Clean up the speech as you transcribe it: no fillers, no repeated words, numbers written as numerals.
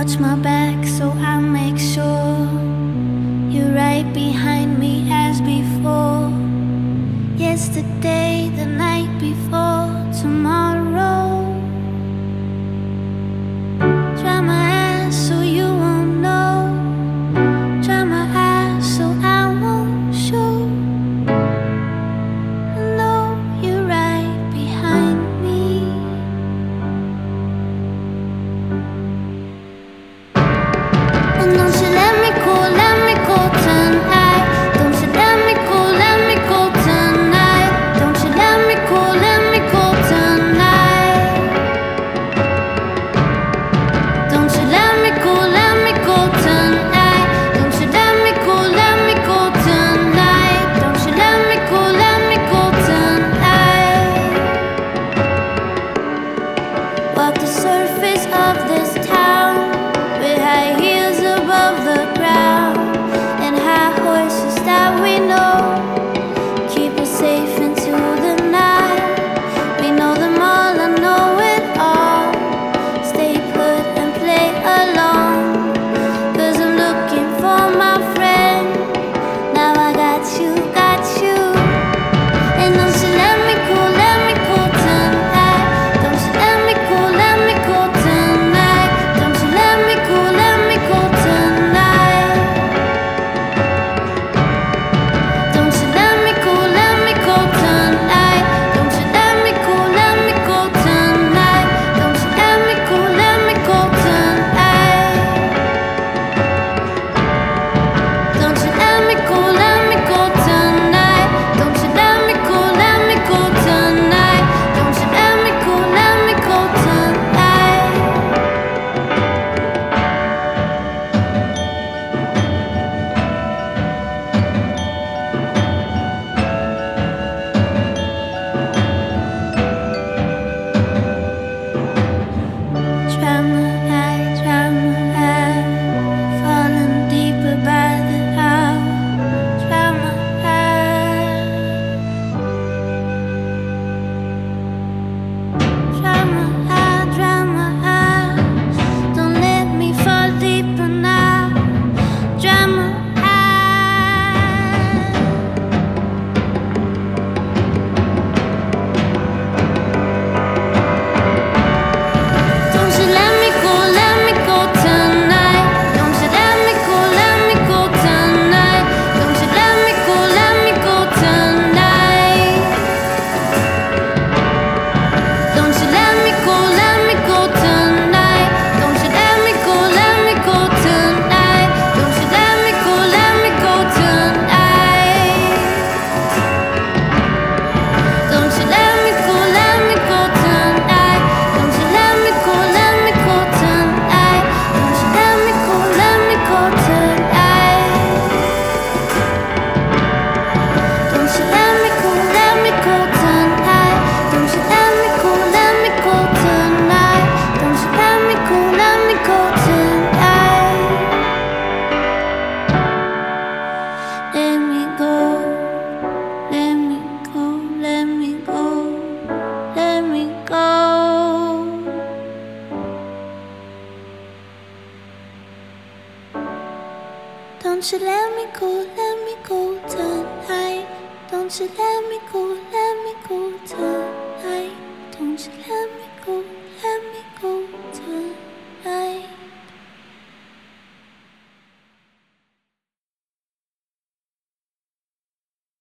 watch my back, so I make sure you're right behind me as before. Yesterday, the night before, tomorrow. Try my ass so you won't know. Try my ass so I won't show. I know you're right behind me. And don't you let me go tonight. Don't you let me go tonight. Don't you let me go tonight. Don't you let me go tonight. Don't you let me go tonight. Don't you let me go tonight. Walk the surface of this town with high heels above the ground and high horses that we know keep us safe into the night. We know them all, I know it all. Stay put and play along, 'cause I'm looking for my friend. Now I got you. And don't you let me go tonight. Don't you let me go tonight. Don't you let me go tonight. Don't you let me go tonight. Don't you let me go tonight. Don't you let me go tonight. Don't you let me go tonight. Don't you let me go tonight. Don't you let me go tonight. Try my eye, falling deeper by the hour. Try my eye, don't let me fall deeper now. Try my eye. Don't you let me go tonight. Don't you let me go tonight. Don't you let me go tonight. Don't you let me go tonight. Don't you let me go tonight. Don't you let me go tonight. Don't you let me go tonight. Don't you let me go tonight. Don't you let me go tonight. Don't you let me go tonight. Don't you let me go tonight. Don't you let me go tonight. Let me go, let me go, let me go, let me go. Don't you let me go tonight. Don't you let me go tonight. Don't you let me go